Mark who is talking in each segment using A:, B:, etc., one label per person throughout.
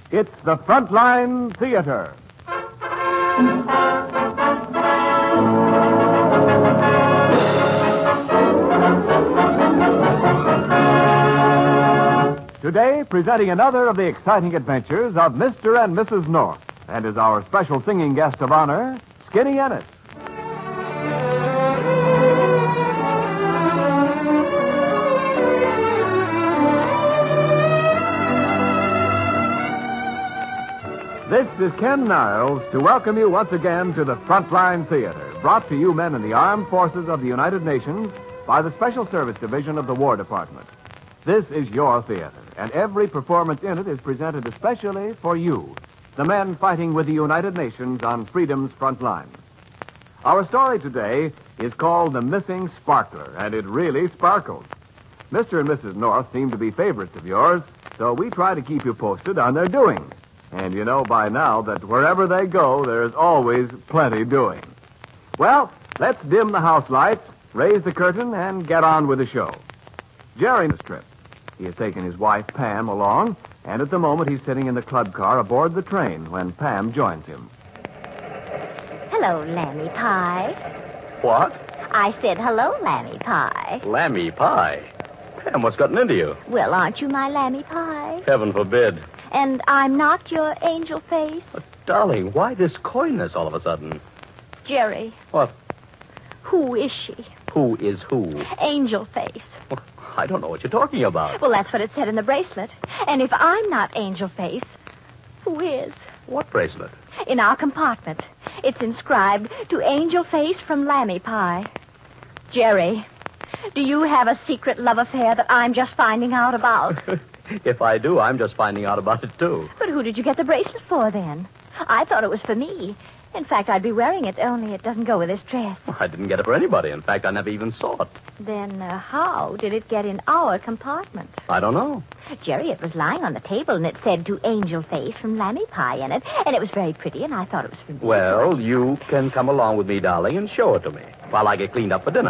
A: It's the Frontline Theater. Today, presenting another of the exciting adventures of Mr. and Mrs. North, and as our special singing guest of honor, Skinny Ennis. This is Ken Niles to welcome you once again to the Frontline Theater, brought to you men in the Armed Forces of the United Nations by the Special Service Division of the War Department. This is your theater, and every performance in it is presented especially for you, the men fighting with the United Nations on freedom's front line. Our story today is called The Missing Sparkler, and it really sparkles. Mr. and Mrs. North seem to be favorites of yours, so we try to keep you posted on their doings. And you know by now that wherever they go, there's always plenty doing. Well, let's dim the house lights, raise the curtain, and get on with the show. Jerry this trip. He has taken his wife, Pam, along, and at the moment he's sitting in the club car aboard the train when Pam joins him.
B: Hello, Lammy Pie.
C: What?
B: I said hello, Lammy Pie.
C: Lammy pie? Pam, what's gotten into you?
B: Well, aren't you my Lammy Pie?
C: Heaven forbid.
B: And I'm not your angel face?
C: Darling, why this coyness all of a sudden?
B: Jerry.
C: What?
B: Who is she?
C: Who is who?
B: Angel face.
C: Well, I don't know what you're talking about.
B: Well, that's what it said in the bracelet. And if I'm not angel face, who is?
C: What bracelet?
B: In our compartment. It's inscribed, to Angel Face from Lammy Pie. Jerry, do you have a secret love affair that I'm just finding out about?
C: If I do, I'm just finding out about it, too.
B: But who did you get the bracelet for, then? I thought it was for me. In fact, I'd be wearing it, only it doesn't go with this dress.
C: I didn't get it for anybody. In fact, I never even saw it.
B: Then how did it get in our compartment?
C: I don't know.
B: Jerry, it was lying on the table, and it said, to Angel Face from Lammy Pie in it. And it was very pretty, and I thought it was for me.
C: Well, you can come along with me, darling, and show it to me while I get cleaned up for dinner.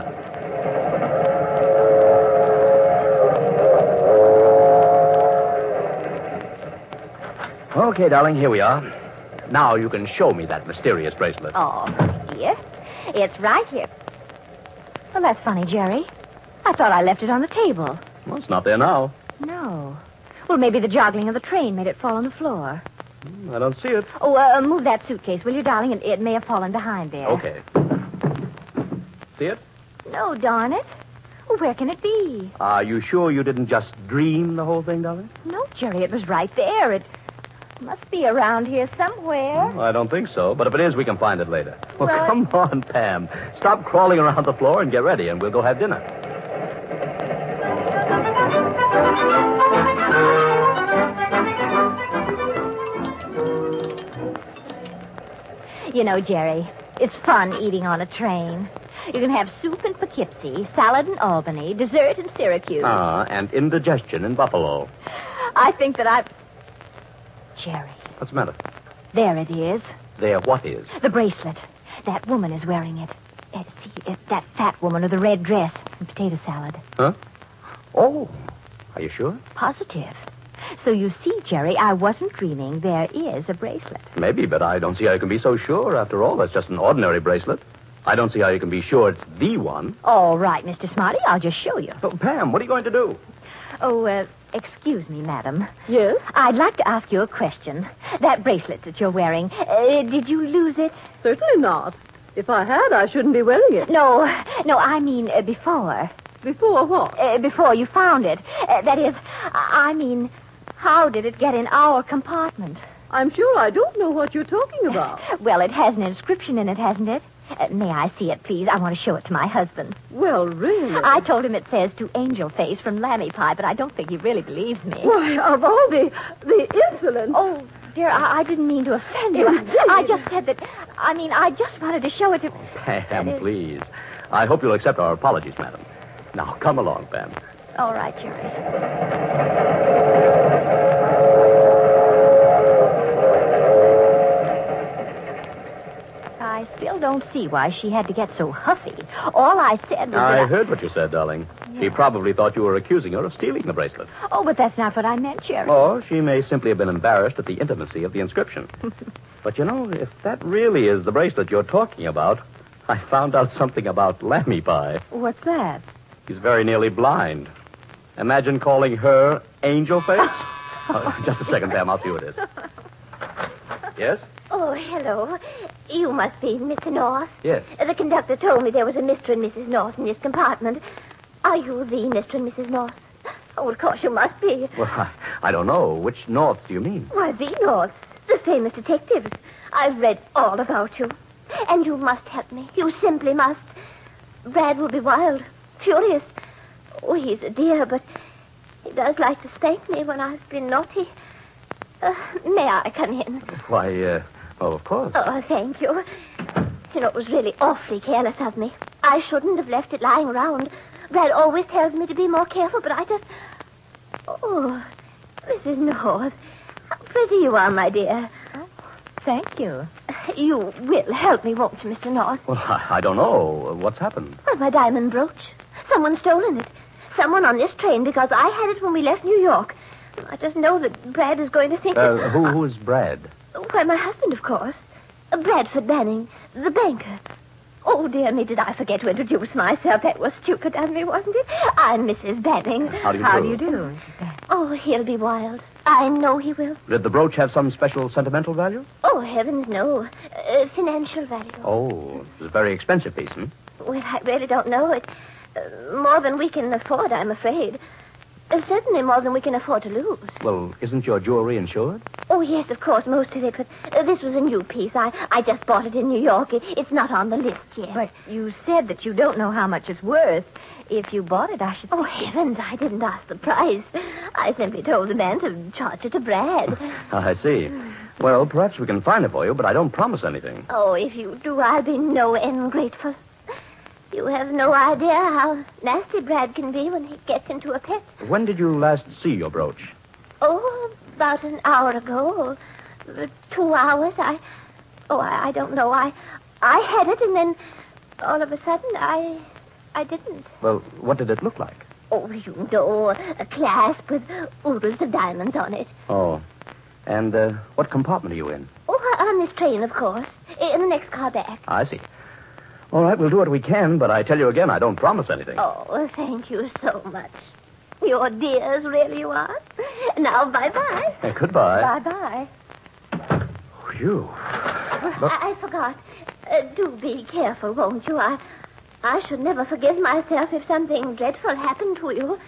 C: Okay, darling, here we are. Now you can show me that mysterious bracelet.
B: Oh, here. It's right here. Well, that's funny, Jerry. I thought I left it on the table.
C: Well, it's not there now.
B: No. Well, maybe the joggling of the train made it fall on the floor.
C: I don't see it.
B: Oh, move that suitcase, will you, darling? It may have fallen behind there.
C: Okay. See it?
B: No, darn it. Well, where can it be?
C: Are you sure you didn't just dream the whole thing, darling?
B: No, Jerry, it was right there. It must be around here somewhere.
C: I don't think so, but if it is, we can find it later. Well,
B: Right.
C: come on, Pam. Stop crawling around the floor and get ready, and we'll go have dinner.
B: You know, Jerry, it's fun eating on a train. You can have soup in Poughkeepsie, salad in Albany, dessert in Syracuse.
C: And indigestion in Buffalo.
B: I think that Jerry,
C: What's the matter?
B: there it is.
C: There, what is?
B: The bracelet. That woman is wearing it. That fat woman with the red dress and potato salad.
C: Huh? Oh, are you sure?
B: Positive. So you see, Jerry, I wasn't dreaming. There is a bracelet.
C: Maybe, but I don't see how you can be so sure. After all, that's just an ordinary bracelet. I don't see how you can be sure it's the one.
B: All right, Mr. Smarty, I'll just show you.
C: Oh, Pam, what are you going to do?
B: Oh, excuse me, madam.
D: Yes?
B: I'd like to ask you a question. That bracelet that you're wearing, did you lose it?
D: Certainly not. If I had, I shouldn't be wearing it.
B: No, I mean before.
D: Before what?
B: Before you found it. That is, I mean, how did it get in our compartment?
D: I'm sure I don't know what you're talking about.
B: Well, it has an inscription in it, hasn't it? May I see it, please? I want to show it to my husband.
D: Well, really?
B: I told him it says, to Angel Face from Lammy Pie, but I don't think he really believes me.
D: Why, of all the insolence.
B: Oh, dear, I didn't mean to offend you. I just said that, I just wanted to show it to...
C: Pam, please. I hope you'll accept our apologies, madam. Now, come along, Pam.
B: All right, Jerry. I still don't see why she had to get so huffy. All I said was that
C: I heard what you said, darling. She probably thought you were accusing her of stealing the bracelet.
B: Oh, but that's not what I meant, Jerry.
C: Or she may simply have been embarrassed at the intimacy of the inscription. But, if that really is the bracelet you're talking about, I found out something about Lammy Pie.
B: What's that?
C: He's very nearly blind. Imagine calling her Angel Face. Just a second, Pam. I'll see who it is. Yes?
E: Oh, hello. You must be Mr. North.
C: Yes.
E: The conductor told me there was a Mr. and Mrs. North in this compartment. Are you the Mr. and Mrs. North? Oh, of course you must be.
C: Well, I don't know. Which North do you mean?
E: Why, the Norths, the famous detectives. I've read all about you. And you must help me. You simply must. Brad will be wild, furious. Oh, he's a dear, but he does like to spank me when I've been naughty. May I come in?
C: Why, of course.
E: Oh, thank you. It was really awfully careless of me. I shouldn't have left it lying around. Brad always tells me to be more careful, but I just... Oh, Mrs. North, how pretty you are, my dear.
B: Thank you.
E: You will help me, won't you, Mr. North?
C: Well, I don't know. What's happened?
E: Well, my diamond brooch. Someone's stolen it. Someone on this train, because I had it when we left New York. I just know that Brad is going to think that...
C: Who's Brad?
E: Why, my husband, of course. Bradford Banning, the banker. Oh, dear me, did I forget to introduce myself? That was stupid of me, wasn't it? I'm Mrs. Banning.
C: How do you do?
B: Mrs. Banning?
E: Oh, he'll be wild. I know he will.
C: Did the brooch have some special sentimental value?
E: Oh, heavens, no. Financial value.
C: Oh, it was a very expensive piece, hmm?
E: Well, I really don't know. It more than we can afford, I'm afraid. Certainly more than we can afford to lose.
C: Well, isn't your jewelry insured?
E: Oh, yes, of course, most of it. But this was a new piece. I just bought it in New York. It's not on the list yet.
B: But you said that you don't know how much it's worth. If you bought it, I should...
E: Oh, heavens, I didn't ask the price. I simply told the man to charge it to Brad.
C: I see. Well, perhaps we can find it for you, but I don't promise anything.
E: Oh, if you do, I'll be no end grateful. You have no idea how nasty Brad can be when he gets into a pet.
C: When did you last see your brooch?
E: Oh, about an hour ago. 2 hours. I don't know. I had it, and then all of a sudden, I didn't.
C: Well, what did it look like?
E: Oh, you know, a clasp with oodles of diamonds on it.
C: Oh. And what compartment are you in?
E: Oh, on this train, of course. In the next car back.
C: I see. All right, we'll do what we can, but I tell you again, I don't promise anything.
E: Oh, thank you so much. You're dears, really you are. Now, bye-bye.
C: Goodbye.
B: Bye-bye.
C: Phew. Look.
E: I forgot. Do be careful, won't you? I should never forgive myself if something dreadful happened to you.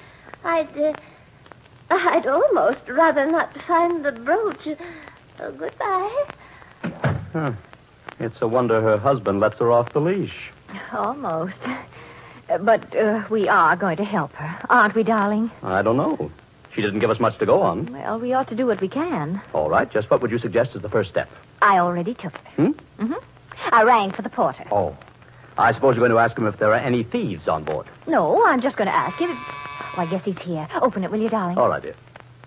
E: I'd almost rather not find the brooch. Goodbye.
C: Huh. It's a wonder her husband lets her off the leash.
B: Almost. But we are going to help her, aren't we, darling?
C: I don't know. She didn't give us much to go on.
B: Well, we ought to do what we can.
C: All right, just what would you suggest as the first step?
B: I already took it. Mm-hmm. I rang for the porter.
C: Oh. I suppose you're going to ask him if there are any thieves on board.
B: No, I'm just going to ask him. Oh, I guess he's here. Open it, will you, darling?
C: All right, dear.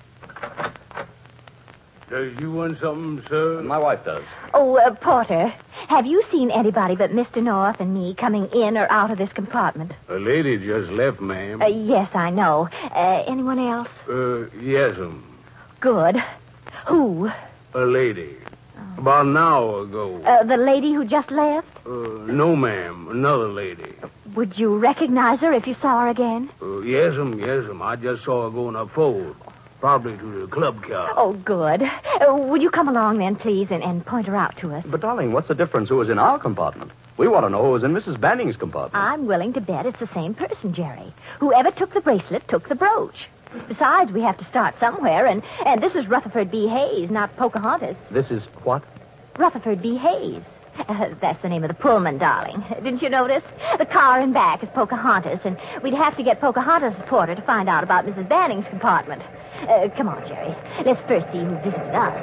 F: Does you want something, sir?
C: My wife does.
B: Oh, Porter, have you seen anybody but Mr. North and me coming in or out of this compartment?
F: A lady just left, ma'am.
B: Yes, I know. Anyone else?
F: Yes'm.
B: Good. Who?
F: A lady. About an hour ago.
B: The lady who just left?
F: No, ma'am. Another lady.
B: Would you recognize her if you saw her again?
F: Yes'm. I just saw her going up forward. Probably to the club car.
B: Oh, good. Would you come along then, please, and point her out to us?
C: But, darling, what's the difference who was in our compartment? We want to know who was in Mrs. Banning's compartment.
B: I'm willing to bet it's the same person, Jerry. Whoever took the bracelet took the brooch. Besides, we have to start somewhere, and this is Rutherford B. Hayes, not Pocahontas.
C: This is what?
B: Rutherford B. Hayes. That's the name of the Pullman, darling. Didn't you notice? The car in back is Pocahontas, and we'd have to get Pocahontas' porter to find out about Mrs. Banning's compartment. Come on, Jerry. Let's first see who visited us.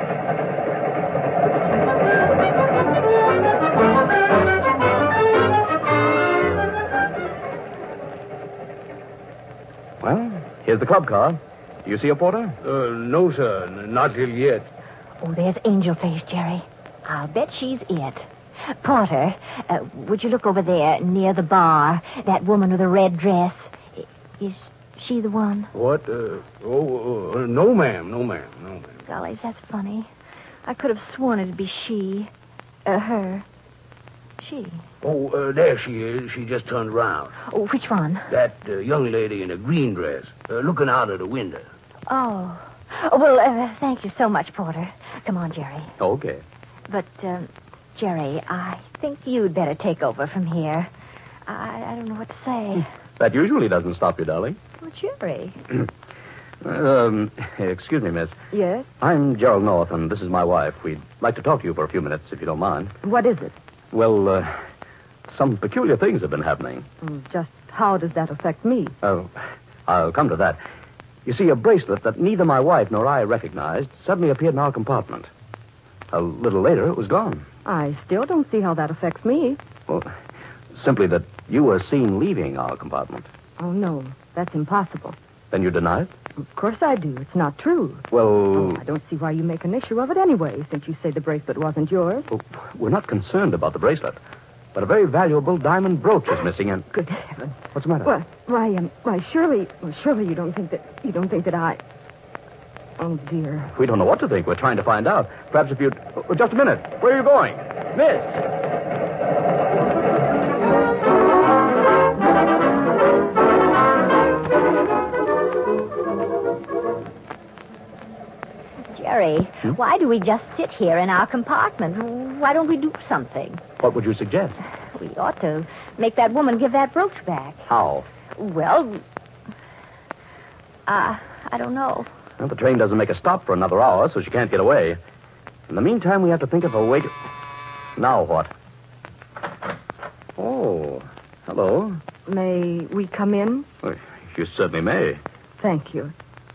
C: Well, here's the club car. Do you see a porter?
F: No, sir. Not till yet.
B: Oh, there's Angel Face, Jerry. I'll bet she's it. Porter, would you look over there near the bar? That woman with a red dress. Is she the one?
F: What? No, ma'am. No, ma'am. No, ma'am.
B: Golly, that's funny. I could have sworn it'd be she. Her. She.
F: Oh, there she is. She just turned around.
B: Oh, which one?
F: That young lady in a green dress, looking out of the window.
B: Oh. Well, thank you so much, Porter. Come on, Jerry.
C: Okay.
B: But, Jerry, I think you'd better take over from here. I don't know what to say.
C: That usually doesn't stop you, darling.
B: Well, Jerry.
C: Excuse me, miss.
D: Yes?
C: I'm Gerald North, and this is my wife. We'd like to talk to you for a few minutes, if you don't mind.
D: What is it?
C: Well, some peculiar things have been happening.
D: Just how does that affect me?
C: Oh, I'll come to that. You see, a bracelet that neither my wife nor I recognized suddenly appeared in our compartment. A little later, it was gone.
D: I still don't see how that affects me.
C: Well, simply that you were seen leaving our compartment.
D: Oh, no. That's impossible.
C: Then you deny it?
D: Of course I do. It's not true.
C: Well,
D: I don't see why you make an issue of it anyway, since you say the bracelet wasn't yours.
C: well, we're not concerned about the bracelet. But a very valuable diamond brooch is missing, and...
D: Good heavens.
C: What's the matter?
D: Why, surely you don't think that I... Oh, dear.
C: We don't know what to think. We're trying to find out. Perhaps if you'd... Oh, just a minute. Where are you going? Miss!
B: Jerry, why do we just sit here in our compartment? Why don't we do something?
C: What would you suggest?
B: We ought to make that woman give that brooch back.
C: How?
B: Well, I don't know.
C: Well, the train doesn't make a stop for another hour, so she can't get away. In the meantime, we have to think of a way to... Now what? Oh, hello.
D: May we come in?
C: Well, you certainly may.
D: Thank you.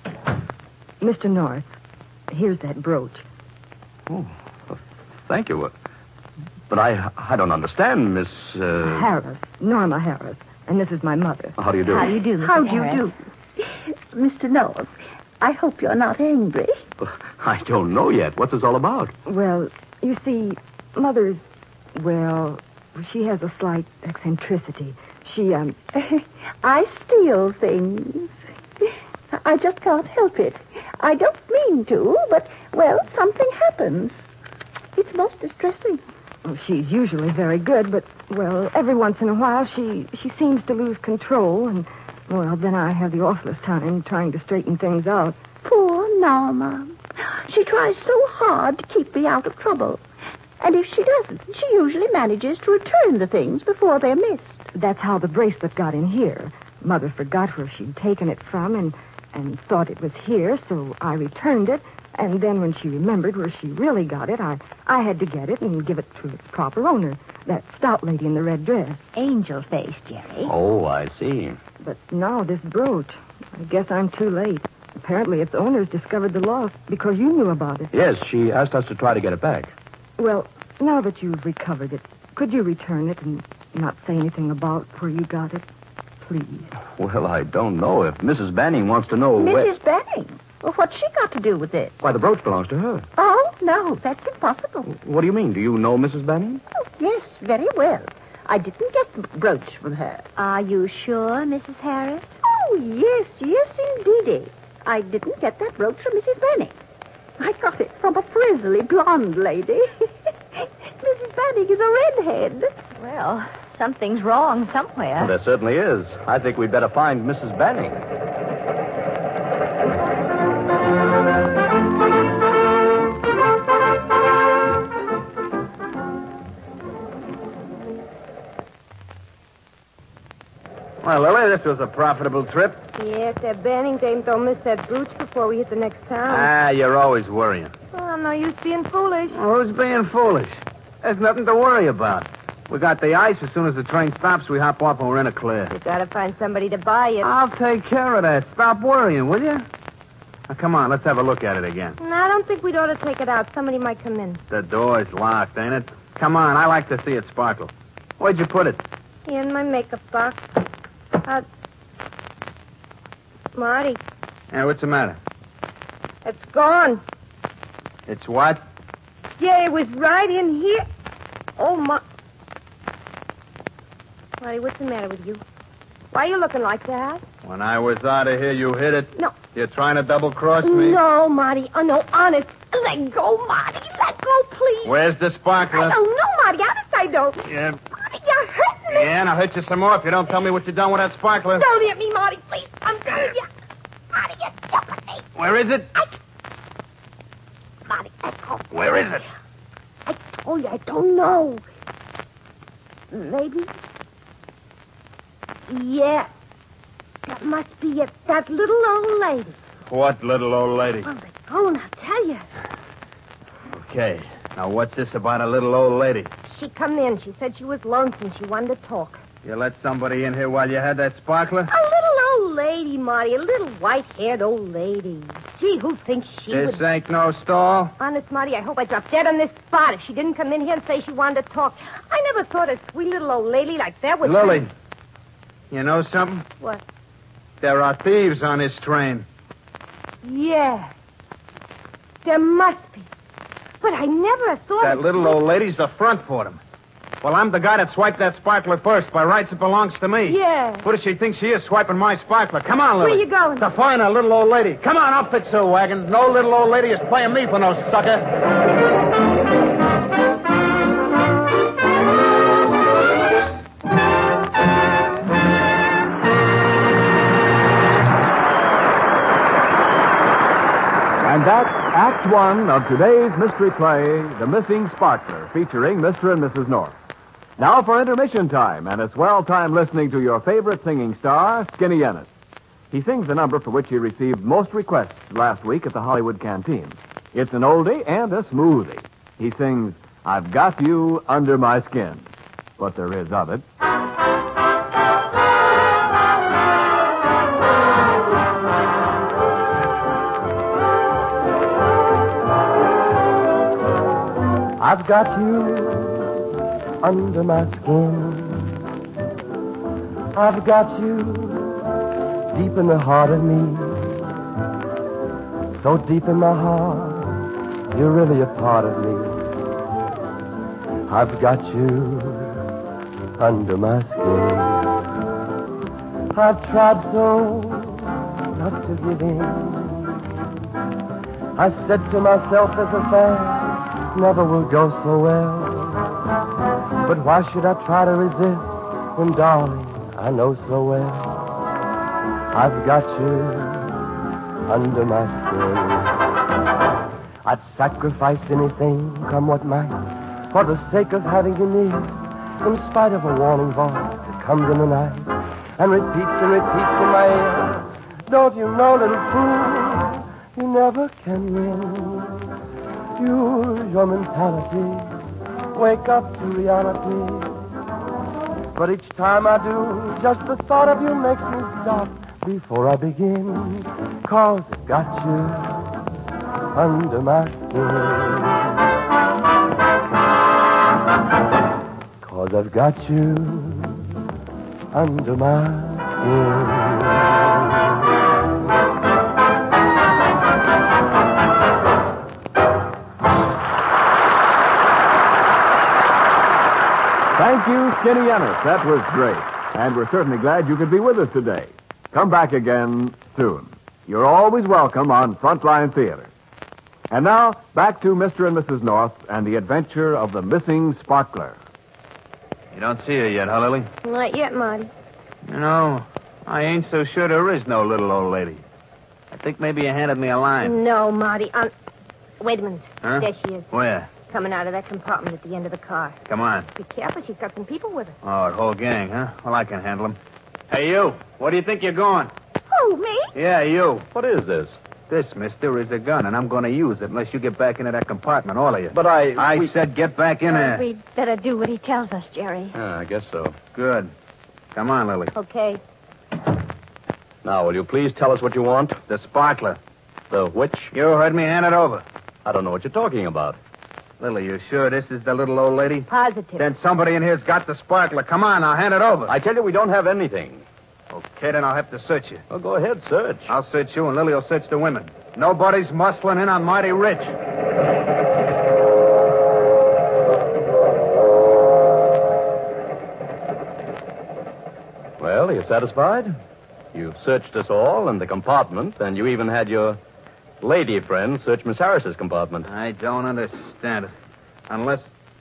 D: Mr. North, here's that brooch.
C: Oh, well, thank you. But I don't understand, Miss...
D: Harris, Norma Harris. And this is my mother.
C: How do you do?
B: How do you do, Mrs.
G: How do you
B: Harris?
G: do? Mr. North, I hope you're not angry.
C: I don't know yet. What's this all about?
D: Well, you see, Mother's... Well, she has a slight eccentricity. She,
G: I steal things. I just can't help it. I don't mean to, but, well, something happens. It's most distressing.
D: She's usually very good, but, well, every once in a while she seems to lose control, and, well, then I have the awfulest time trying to straighten things out.
G: Poor Norma. She tries so hard to keep me out of trouble. And if she doesn't, she usually manages to return the things before they're missed.
D: That's how the bracelet got in here. Mother forgot where she'd taken it from and thought it was here, so I returned it. And then when she remembered where she really got it, I had to get it and give it to its proper owner, that stout lady in the red dress.
B: Angel face, Jerry.
C: Oh, I see.
D: But now this brooch, I guess I'm too late. Apparently its owners discovered the loss because you knew about it.
C: Yes, she asked us to try to get it back.
D: Well, now that you've recovered it, could you return it and not say anything about where you got it? Please.
C: Well, I don't know. If Mrs. Banning wants to know where...
G: Mrs. Banning? Well, what's she got to do with this?
C: Why, the brooch belongs to her.
G: Oh, no, that's impossible.
C: What do you mean? Do you know Mrs. Banning?
G: Oh, yes, very well. I didn't get the brooch from her.
B: Are you sure, Mrs. Harris?
G: Oh, yes, indeedy. I didn't get that brooch from Mrs. Banning. I got it from a frizzly blonde lady. Mrs. Banning is a redhead.
B: Well, something's wrong somewhere.
C: Well, there certainly is. I think we'd better find Mrs. Banning.
A: Well, Lily, this was a profitable trip.
H: Yes, that Banning dame don't miss that brooch before we hit the next town.
A: Ah, you're always worrying.
H: Well, I'm no use being foolish.
A: Well, who's being foolish? There's nothing to worry about. We got the ice. As soon as the train stops, we hop off and we're in a clear.
H: You gotta find somebody to buy it.
A: I'll take care of that. Stop worrying, will you? Now, come on, let's have a look at it again.
H: No, I don't think we'd ought to take it out. Somebody might come in.
A: The door's locked, ain't it? Come on, I like to see it sparkle. Where'd you put it?
H: Here in my makeup box. Marty,
A: Yeah, what's the matter?
H: it's gone.
A: It's what?
H: Yeah, it was right in here. Oh, Marty, what's the matter with you? Why are you looking like that?
I: When I was out of here, you hit it.
H: No.
I: You're trying to double-cross me?
H: No, Marty. Oh, no, honest. Let go, Marty. Let go, please.
I: Where's the sparkler?
H: I don't know, Marty. Honest, I don't.
I: Yeah.
H: Marty, you're hurting me.
I: Yeah, and I'll hit you some more if you don't tell me what you done with that sparkler.
H: Don't hit me, Marty, please. I'm telling you. Marty, you're stupid.
I: Where is it?
H: Marty, let go.
I: Where is it?
H: I told you, I don't know. Maybe? Yeah. That must be it. That little old lady.
I: What little old lady?
H: Well, the phone, I'll tell you.
I: Okay. Now, what's this about a little old lady?
H: She come in. She said she was lonesome. She wanted to talk.
I: You let somebody in here while you had that sparkler?
H: A little old lady, Marty. A little white-haired old lady. Gee, who thinks she
I: This
H: would...
I: ain't no stall.
H: Honest, Marty, I hope I dropped dead on this spot if she didn't come in here and say she wanted to talk. I never thought a sweet little old lady like that would...
I: Lily, you know something?
H: What?
I: There are thieves on this train.
H: Yeah. There must be. But I never thought...
I: That little old lady's the front for them. Well, I'm the guy that swiped that sparkler first. By rights, it belongs to me.
H: Yeah.
I: What does she think she is, swiping my sparkler? Come on, Lily.
H: Where you going?
I: To find a little old lady. Come on, I'll fix her wagon. No little old lady is playing me for no sucker.
A: And that's Act One of today's mystery play, The Missing Sparkler, featuring Mr. and Mrs. North. Now for intermission time, and a swell time listening to your favorite singing star, Skinny Ennis. He sings the number for which he received most requests last week at the Hollywood Canteen. It's an oldie and a smoothie. He sings, I've Got You Under My Skin. What there is of it.
J: I've got you under my skin. I've got you deep in the heart of me. So deep in my heart, you're really a part of me. I've got you under my skin. I've tried so not to give in. I said to myself, this affair never will go so well. But why should I try to resist when, darling, I know so well I've got you under my skin. I'd sacrifice anything, come what might, for the sake of having you near, in spite of a warning voice that comes in the night and repeats in my ear. Don't you know, little fool, you never can win. Use your mentality. Wake up to reality. But each time I do, just the thought of you makes me stop before I begin. 'Cause I've got you under my skin. 'Cause I've got you under my skin.
A: Thank you, Skinny Ennis. That was great. And we're certainly glad you could be with us today. Come back again soon. You're always welcome on Frontline Theater. And now, back to Mr. and Mrs. North and the adventure of the missing sparkler.
I: You don't see her yet, huh, Lily?
H: Not yet, Marty.
I: You know, I ain't so sure there is no little old lady. I think maybe you handed me a line.
H: No, Marty. Wait a minute.
I: Huh?
H: There she is.
I: Where?
H: Coming out of that compartment at the end of the car.
I: Come on.
H: Be careful. She's got some people with her.
I: Oh, the whole gang, huh? Well, I can handle them. Hey, you. Where do you think you're going?
H: Who, me?
I: Yeah, you.
C: What is this?
I: This, mister, is a gun, and I'm going to use it unless you get back into that compartment, all of you.
C: But
I: I said get back in there.
B: We'd better do what he tells us, Jerry.
C: Yeah, I guess so.
I: Good. Come on, Lily.
H: Okay.
C: Now, will you please tell us what you want?
I: The sparkler.
C: The which?
I: You heard me. Hand it over.
C: I don't know what you're talking about.
I: Lily, you sure this is the little old lady?
H: Positive.
I: Then somebody in here's got the sparkler. Come on, I'll hand it over.
C: I tell you, we don't have anything.
I: Okay, then I'll have to search you.
C: Well, go ahead, search.
I: I'll search you, and Lily will search the women. Nobody's muscling in on Mighty Rich.
C: Well, you satisfied? You've searched us all and the compartment, and you even had your lady friend search Miss Harris's compartment.
I: I don't understand it. Unless...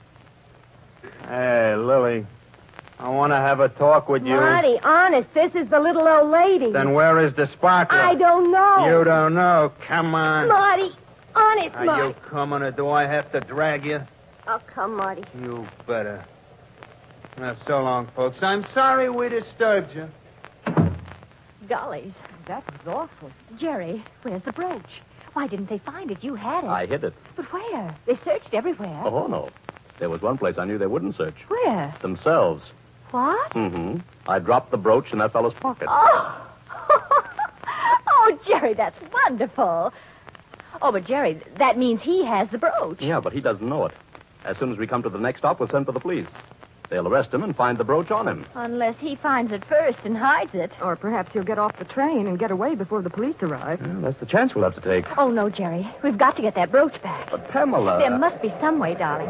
I: Hey, Lily. I want to have a talk with you.
H: Marty, honest, this is the little old lady.
I: Then where is the sparkler?
H: I don't know.
I: You don't know. Come on.
H: Marty, honest,
I: Are
H: Marty.
I: you coming, or do I have to drag you?
H: Oh, come, Marty.
I: You better. Now, so long, folks. I'm sorry we disturbed you.
B: Gollies.
D: That was awful.
B: Jerry, where's the brooch? Why didn't they find it? You had it.
C: I hid it.
B: But where? They searched everywhere.
C: Oh, no. There was one place I knew they wouldn't search.
B: Where?
C: Themselves.
B: What?
C: Mm-hmm. I dropped the brooch in that fellow's pocket.
B: Oh. Oh, Jerry, that's wonderful. Oh, but Jerry, that means he has the brooch.
C: Yeah, but he doesn't know it. As soon as we come to the next stop, we'll send for the police. They'll arrest him and find the brooch on him.
B: Unless he finds it first and hides it.
D: Or perhaps he'll get off the train and get away before the police arrive.
C: Well, that's the chance we'll have to take.
B: Oh, no, Jerry. We've got to get that brooch back.
C: But Pamela...
B: There must be some way, darling.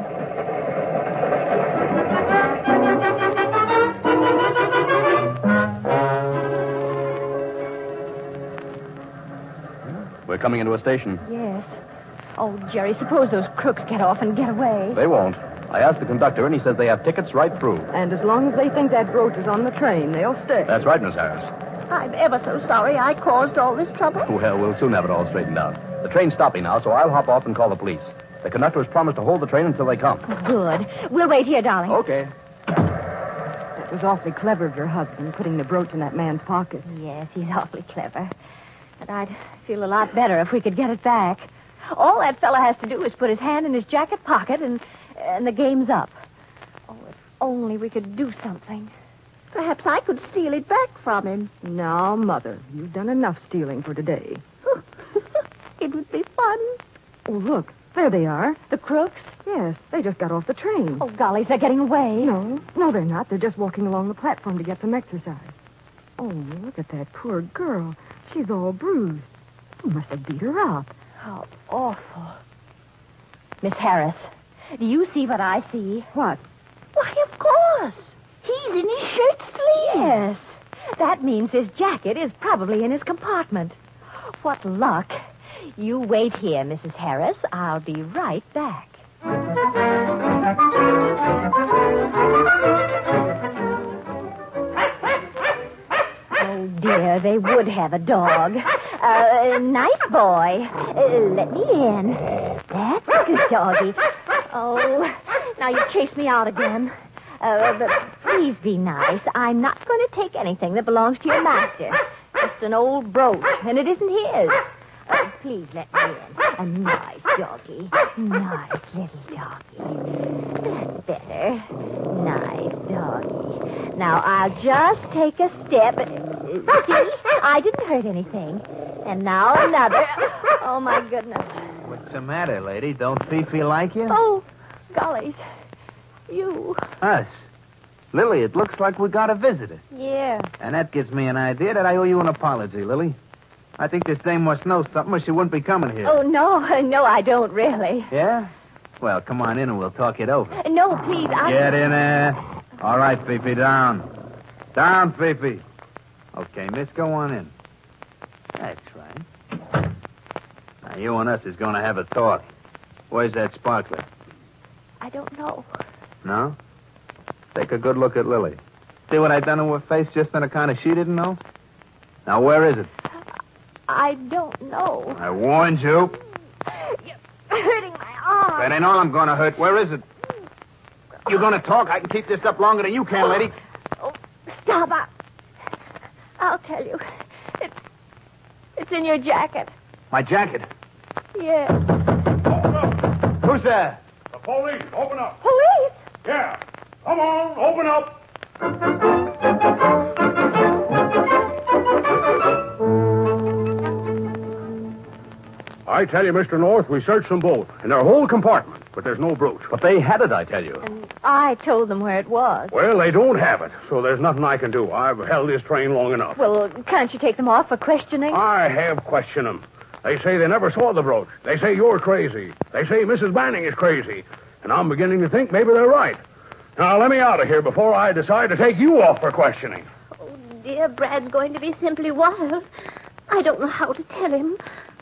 C: We're coming into a station.
B: Yes. Oh, Jerry, suppose those crooks get off and get away.
C: They won't. I asked the conductor, and he says they have tickets right through.
D: And as long as they think that brooch is on the train, they'll stay.
C: That's right, Miss Harris.
G: I'm ever so sorry I caused all this trouble.
C: Well, we'll soon have it all straightened out. The train's stopping now, so I'll hop off and call the police. The conductor has promised to hold the train until they come.
B: Good. We'll wait here, darling.
C: Okay.
D: That was awfully clever of your husband, putting the brooch in that man's pocket.
B: Yes, he's awfully clever. But I'd feel a lot better if we could get it back. All that fella has to do is put his hand in his jacket pocket and the game's up. Oh, if only we could do something.
G: Perhaps I could steal it back from him.
D: Now, Mother, you've done enough stealing for today.
G: It would be fun.
D: Oh, look, there they are.
B: The crooks?
D: Yes, they just got off the train.
B: Oh, gollies, they're getting away.
D: No, they're not. They're just walking along the platform to get some exercise. Oh, look at that poor girl. She's all bruised. He must have beat her up.
B: How awful. Miss Harris, do you see what I see?
D: What?
B: Why, of course. He's in his shirt sleeves. Yes. That means his jacket is probably in his compartment. What luck. You wait here, Mrs. Harris. I'll be right back. Oh, dear, they would have a dog. Nice boy. Let me in. That's a good doggy. Oh, now you chase me out again. But please be nice. I'm not going to take anything that belongs to your master. Just an old brooch, and it isn't his. Please let me in. A nice doggy. Nice little doggy. That's better. Nice doggy. Now, I'll just take a step. See? I didn't hurt anything. And now another. Oh, my goodness.
I: What's the matter, lady? Don't Fifi like you?
B: Oh, gollies. You.
I: Us? Lily, it looks like we got a visitor.
B: Yeah.
I: And that gives me an idea that I owe you an apology, Lily. I think this dame must know something or she wouldn't be coming here.
B: Oh, no, I don't really.
I: Yeah? Well, come on in and we'll talk it over.
B: No, please,
I: Get in there. All right, Fifi, down. Down, Fifi. Okay, miss, go on in. That's right. Now, you and us is going to have a talk. Where's that sparkler?
B: I don't know.
I: No? Take a good look at Lily. See what I done to her face just on account of she didn't know? Now, where is it?
B: I don't know.
I: I warned you.
B: You're hurting my arm.
I: That ain't all I'm going to hurt. Where is it? You going to talk? I can keep this up longer than you can, lady.
B: Oh, stop. I'll tell you. It's in your jacket.
I: My jacket?
B: Yes.
I: Who's there?
F: The police, open up.
B: Police?
F: Yeah. Come on, open up. I tell you, Mr. North, we searched them both, in their whole compartment, but there's no brooch.
C: But they had it, I tell you.
B: And I told them where it was.
F: Well, they don't have it, so there's nothing I can do. I've held this train long enough.
B: Well, can't you take them off for questioning?
F: I have questioned them. They say they never saw the brooch. They say you're crazy. They say Mrs. Banning is crazy. And I'm beginning to think maybe they're right. Now, let me out of here before I decide to take you off for questioning.
B: Oh,
E: dear Brad's going to be simply wild. I don't know how to tell him.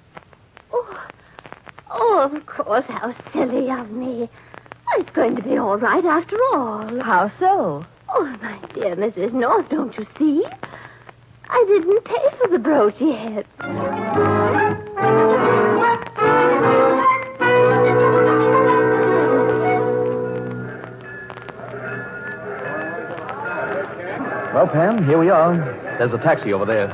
E: Oh, of course, how silly of me. It's going to be all right after all.
B: How so?
E: Oh, my dear Mrs. North, don't you see? I didn't pay for the brooch yet.
C: Well, Pam, here we are. There's a taxi over there.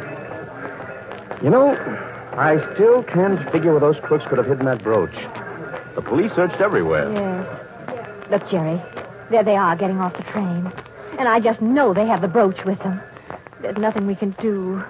C: You know, I still can't figure where those crooks could have hidden that brooch. The police searched everywhere.
B: Yes. Look, Jerry, there they are getting off the train. And I just know they have the brooch with them. There's nothing we can do.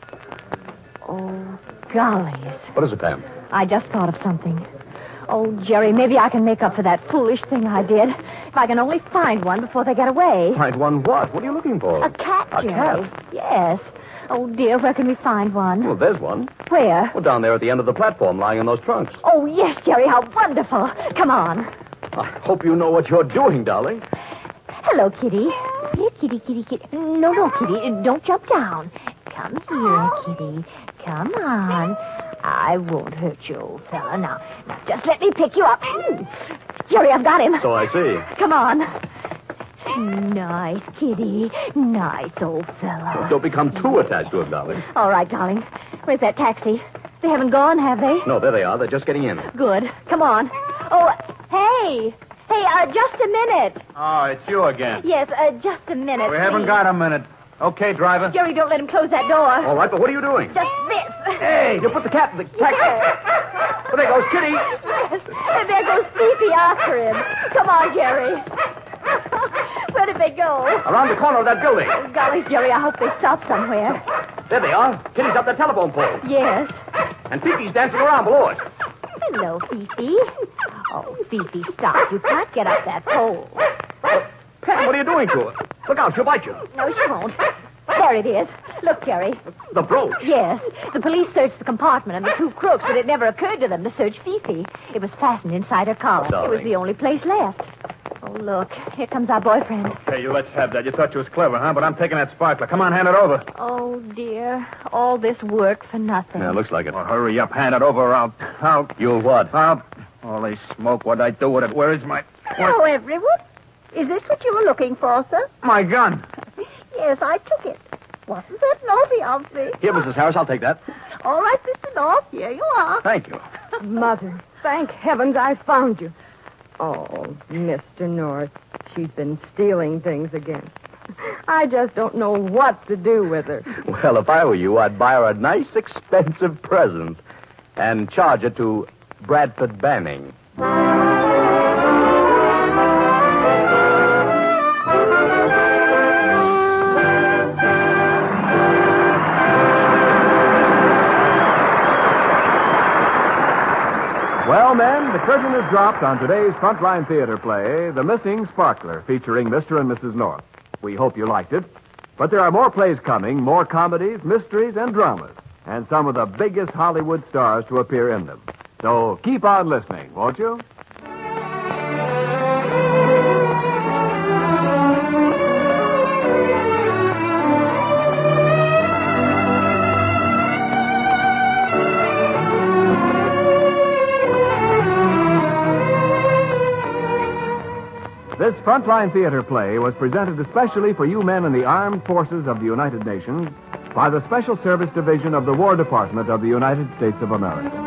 B: Oh, gollies.
C: What is it, Pam?
B: I just thought of something. Oh, Jerry, maybe I can make up for that foolish thing I did. If I can only find one before they get away.
C: Find one what? What are you looking for?
B: A cat,
C: A
B: Jerry.
C: cat?
B: Yes. Oh, dear, where can we find one?
C: Well, there's one.
B: Where?
C: Well, down there at the end of the platform, lying in those trunks.
B: Oh, yes, Jerry, how wonderful. Come on.
C: I hope you know what you're doing, darling.
B: Hello, Kitty. Here, Kitty, Kitty, Kitty. No, Kitty, don't jump down. Come here, Kitty. Come on. I won't hurt you, old fella. Now, just let me pick you up. Jerry, I've got him.
C: So I see.
B: Come on. Nice, Kitty. Nice, old fella.
C: Well, don't become too attached to him, darling.
B: All right, darling. Where's that taxi? They haven't gone, have they?
C: No, there they are. They're just getting in.
B: Good. Come on. Oh, hey. Hey, just a minute.
I: Oh, it's you again.
B: Yes, just a minute.
I: We haven't got a minute. Okay, driver.
B: Jerry, don't let him close that door.
C: All right, but what are you doing?
B: Just this.
C: Hey, you put the cat in the taxi. Well, there goes Kitty.
B: Yes. And there goes Fifi after him. Come on, Jerry. Where did they go?
C: Around the corner of that building.
B: Oh, golly, Jerry, I hope they stop somewhere.
C: There they are. Kitty's up the telephone pole.
B: Yes.
C: And Fifi's dancing around below it.
B: Hello, Fifi. Oh, Fifi, stop. You can't get up that pole.
C: Pam, what are you doing to her? Look out, she'll bite you.
B: No, she won't. There it is. Look, Jerry.
C: The brooch.
B: Yes. The police searched the compartment and the two crooks, but it never occurred to them to search Fifi. It was fastened inside her collar.
C: Darling.
B: It was the only place left. Oh, look. Here comes our boyfriend.
I: Okay, you let's have that. You thought you was clever, huh? But I'm taking that sparkler. Come on, hand it over.
B: Oh, dear. All this work for nothing.
C: Yeah, looks like it.
I: Well, hurry up, hand it over, or I'll...
C: You'll what?
I: Holy smoke, what'd I do with it? Where is my...
G: Hello, everyone. Is this what you were looking for, sir?
I: My gun.
G: Yes, I took it. Wasn't that naughty of me?
C: Here, Mrs. Harris, I'll take that.
G: All right, Mr. North, here you are.
C: Thank you.
D: Mother, thank heavens I found you. Oh, Mr. North, she's been stealing things again. I just don't know what to do with her.
C: Well, if I were you, I'd buy her a nice, expensive present and charge it to Bradford Banning.
A: Well, men, the curtain is dropped on today's Frontline Theater play, The Missing Sparkler, featuring Mr. and Mrs. North. We hope you liked it. But there are more plays coming, more comedies, mysteries, and dramas, and some of the biggest Hollywood stars to appear in them. So keep on listening, won't you? This Frontline Theater play was presented especially for you men in the armed forces of the United Nations by the Special Service Division of the War Department of the United States of America.